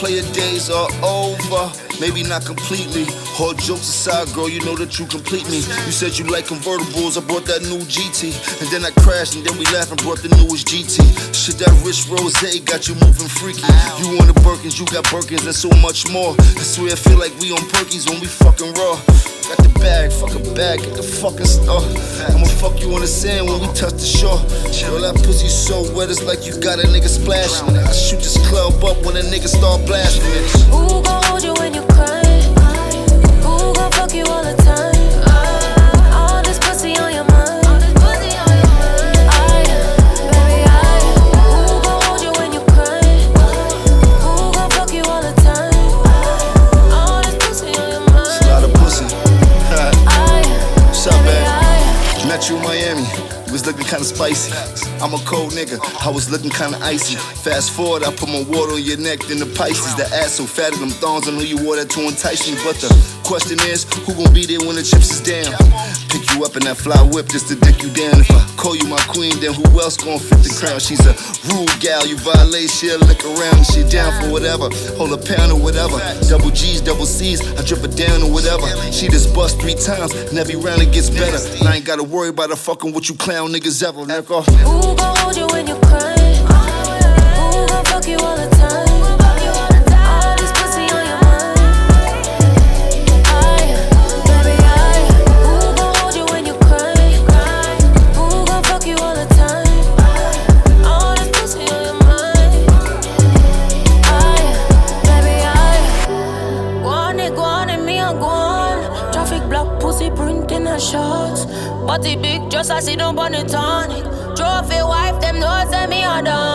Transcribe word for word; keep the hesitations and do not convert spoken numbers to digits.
player days are over. Maybe not completely. All jokes aside, girl, you know that you complete me. You said you like convertibles, I brought that new G T. And then I crashed, and then we laughed and brought the newest G T. Shit, that rich rose got you moving freaky. You on the Birkins, you got Birkins, and so much more. I swear I feel like we on Perkies when we fucking raw. Got the bag, fuck a bag, get the fucking store. I'ma fuck you on the sand when we touch the shore. Girl, that pussy so wet, it's like you got a nigga splashing. I shoot this club up when a nigga start blasting it. Who gon' hold you when you cry? Who gon' fuck you all the time? All this pussy on your mind. Met you in Miami, was looking kinda spicy. I'm a cold nigga, I was looking kinda icy. Fast forward, I put my water on your neck, then the Pisces. The ass so fat, them thongs, I know you wore that to entice me. But the question is, who gon' be there when the chips is down? Pick you up in that fly whip just to dick you down. If I call you my queen, then who else gon' fit the crown? She's a rude gal, you violate, she'll lick around. And she down for whatever, hold a pound or whatever. Double G's, double C's, I drip her down or whatever. She just bust three times, and every round it gets better. And I ain't gotta worry about her fucking with you clown niggas ever, nigga. Who gon' hold you when you cry? Who gon' fuck you all the time? All this pussy on your mind. I, baby, I. Who gon' hold you when you cry? Who gon' fuck you all the time? All this pussy on your mind. I, baby, I. Go on it, go on it, me and go on. Traffic block, pussy print in her shorts. Body big, just as it don't burn it on it. Trophy wife, them know say me a done.